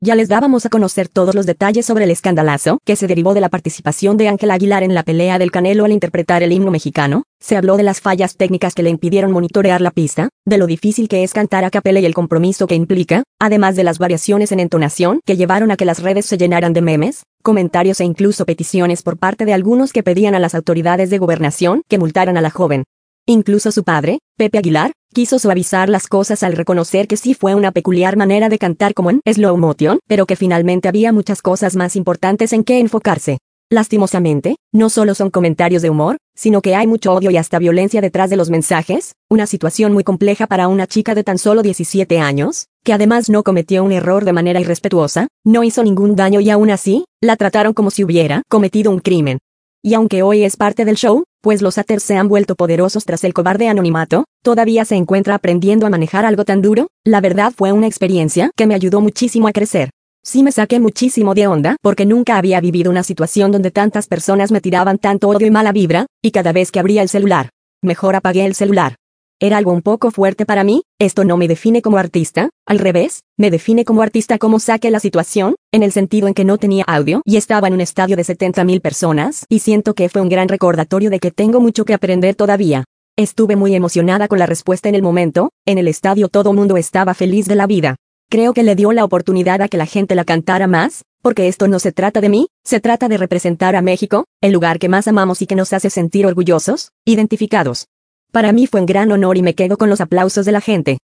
Ya les dábamos a conocer todos los detalles sobre el escandalazo que se derivó de la participación de Ángel Aguilar en la pelea del Canelo al interpretar el himno mexicano. Se habló de las fallas técnicas que le impidieron monitorear la pista, de lo difícil que es cantar a capela y el compromiso que implica, además de las variaciones en entonación que llevaron a que las redes se llenaran de memes, comentarios e incluso peticiones por parte de algunos que pedían a las autoridades de gobernación que multaran a la joven. Incluso su padre, Pepe Aguilar, quiso suavizar las cosas al reconocer que sí fue una peculiar manera de cantar como en slow motion, pero que finalmente había muchas cosas más importantes en que enfocarse. Lastimosamente, no solo son comentarios de humor, sino que hay mucho odio y hasta violencia detrás de los mensajes, una situación muy compleja para una chica de tan solo 17 años, que además no cometió un error de manera irrespetuosa, no hizo ningún daño y aún así, la trataron como si hubiera cometido un crimen. Y aunque hoy es parte del show, pues los haters se han vuelto poderosos tras el cobarde anonimato, todavía se encuentra aprendiendo a manejar algo tan duro. La verdad fue una experiencia que me ayudó muchísimo a crecer. Sí me saqué muchísimo de onda porque nunca había vivido una situación donde tantas personas me tiraban tanto odio y mala vibra, y cada vez que abría el celular, mejor apagué el celular. Era algo un poco fuerte para mí. Esto no me define como artista, al revés, me define como artista como saqué la situación, en el sentido en que no tenía audio y estaba en un estadio de 70,000 personas, y siento que fue un gran recordatorio de que tengo mucho que aprender todavía. Estuve muy emocionada con la respuesta en el momento, en el estadio todo mundo estaba feliz de la vida. Creo que le dio la oportunidad a que la gente la cantara más, porque esto no se trata de mí, se trata de representar a México, el lugar que más amamos y que nos hace sentir orgullosos, identificados. Para mí fue un gran honor y me quedo con los aplausos de la gente.